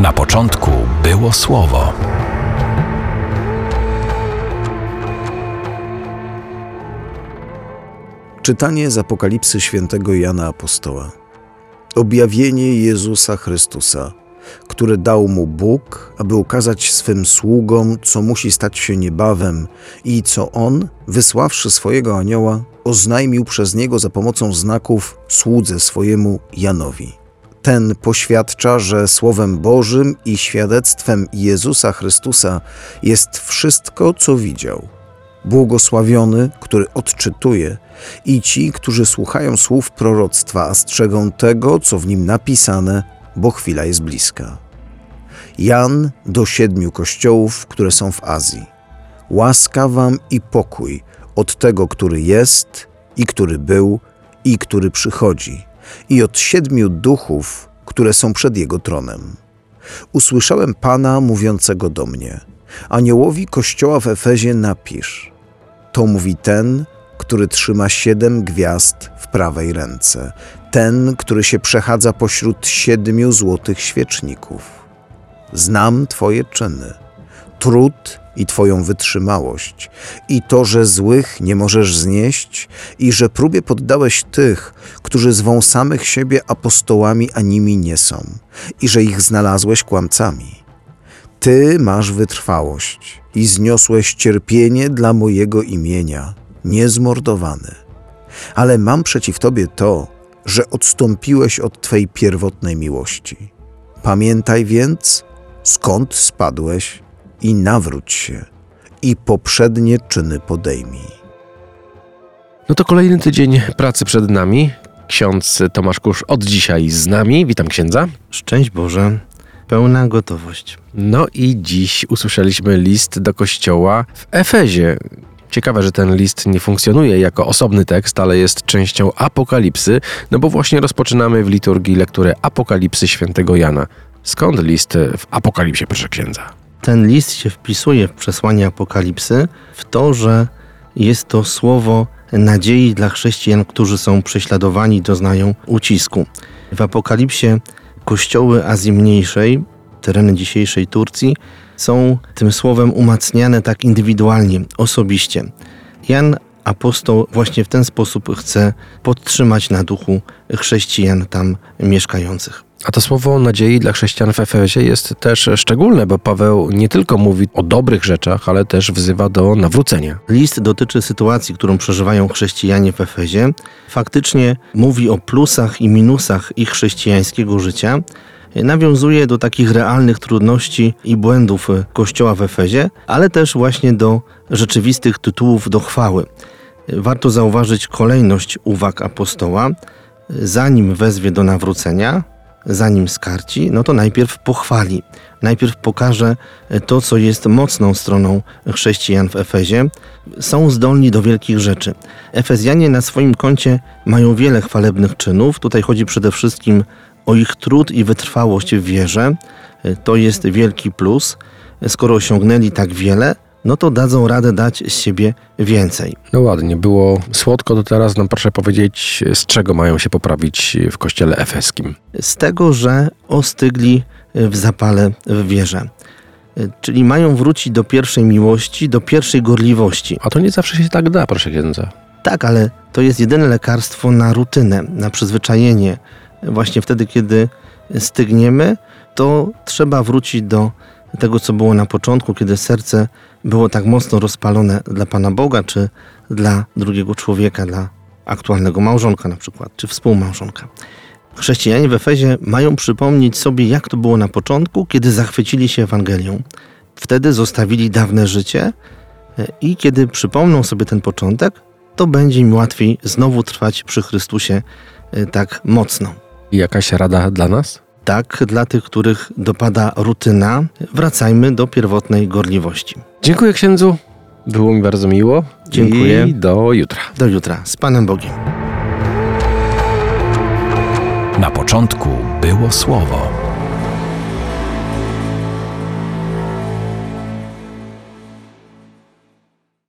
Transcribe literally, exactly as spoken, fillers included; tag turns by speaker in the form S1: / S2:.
S1: Na początku było Słowo.
S2: Czytanie z Apokalipsy świętego Jana Apostoła. Objawienie Jezusa Chrystusa, które dał mu Bóg, aby ukazać swym sługom, co musi stać się niebawem i co On, wysławszy swojego anioła, oznajmił przez niego za pomocą znaków słudze swojemu Janowi. Ten poświadcza, że Słowem Bożym i świadectwem Jezusa Chrystusa jest wszystko, co widział. Błogosławiony, który odczytuje, i ci, którzy słuchają słów proroctwa, a strzegą tego, co w nim napisane, bo chwila jest bliska. Jan do siedmiu kościołów, które są w Azji. Łaska wam i pokój od tego, który jest, i który był, i który przychodzi, i od siedmiu duchów, które są przed Jego tronem. Usłyszałem Pana mówiącego do mnie: aniołowi kościoła w Efezie napisz: to mówi ten, który trzyma siedem gwiazd w prawej ręce, ten, który się przechadza pośród siedmiu złotych świeczników. Znam Twoje czyny, trud i Twoją wytrzymałość, i to, że złych nie możesz znieść, i że próbie poddałeś tych, którzy zwą samych siebie apostołami, a nimi nie są, i że ich znalazłeś kłamcami. Ty masz wytrwałość i zniosłeś cierpienie dla mojego imienia, niezmordowany. Ale mam przeciw Tobie to, że odstąpiłeś od Twej pierwotnej miłości. Pamiętaj więc, skąd spadłeś, i nawróć się, i poprzednie czyny podejmij.
S3: No to kolejny tydzień pracy przed nami. Ksiądz Tomasz Kusz od dzisiaj z nami. Witam księdza.
S4: Szczęść Boże, pełna gotowość.
S3: No i dziś usłyszeliśmy list do kościoła w Efezie. Ciekawe, że ten list nie funkcjonuje jako osobny tekst, ale jest częścią Apokalipsy, no bo właśnie rozpoczynamy w liturgii lekturę Apokalipsy świętego Jana. Skąd list w Apokalipsie, proszę księdza?
S4: Ten list się wpisuje w przesłanie Apokalipsy, w to, że jest to słowo nadziei dla chrześcijan, którzy są prześladowani, doznają ucisku. W Apokalipsie kościoły Azji Mniejszej, tereny dzisiejszej Turcji, są tym słowem umacniane tak indywidualnie, osobiście. Jan apostoł właśnie w ten sposób chce podtrzymać na duchu chrześcijan tam mieszkających.
S3: A to słowo nadziei dla chrześcijan w Efezie jest też szczególne, bo Paweł nie tylko mówi o dobrych rzeczach, ale też wzywa do nawrócenia.
S4: List dotyczy sytuacji, którą przeżywają chrześcijanie w Efezie. Faktycznie mówi o plusach i minusach ich chrześcijańskiego życia. Nawiązuje do takich realnych trudności i błędów Kościoła w Efezie, ale też właśnie do rzeczywistych tytułów do chwały. Warto zauważyć kolejność uwag apostoła. Zanim wezwie do nawrócenia, zanim skarci, no to najpierw pochwali. Najpierw pokaże to, co jest mocną stroną chrześcijan w Efezie. Są zdolni do wielkich rzeczy. Efezjanie na swoim koncie mają wiele chwalebnych czynów. Tutaj chodzi przede wszystkim o ich trud i wytrwałość w wierze. To jest wielki plus. Skoro osiągnęli tak wiele, no to dadzą radę dać z siebie więcej.
S3: No ładnie, było słodko, to teraz nam proszę powiedzieć, z czego mają się poprawić w kościele efeskim?
S4: Z tego, że ostygli w zapale w wierze. Czyli mają wrócić do pierwszej miłości, do pierwszej gorliwości.
S3: A to nie zawsze się tak da, proszę księdza.
S4: Tak, ale to jest jedyne lekarstwo na rutynę, na przyzwyczajenie. Właśnie wtedy, kiedy stygniemy, to trzeba wrócić do tego, co było na początku, kiedy serce było tak mocno rozpalone dla Pana Boga, czy dla drugiego człowieka, dla aktualnego małżonka na przykład, czy współmałżonka. Chrześcijanie w Efezie mają przypomnieć sobie, jak to było na początku, kiedy zachwycili się Ewangelią. Wtedy zostawili dawne życie i kiedy przypomną sobie ten początek, to będzie im łatwiej znowu trwać przy Chrystusie tak mocno.
S3: I jakaś rada dla nas?
S4: Tak, dla tych, których dopada rutyna, wracajmy do pierwotnej gorliwości.
S3: Dziękuję księdzu, było mi bardzo miło.
S4: Dziękuję.
S3: I do jutra.
S4: Do jutra. Z Panem Bogiem.
S1: Na początku było Słowo.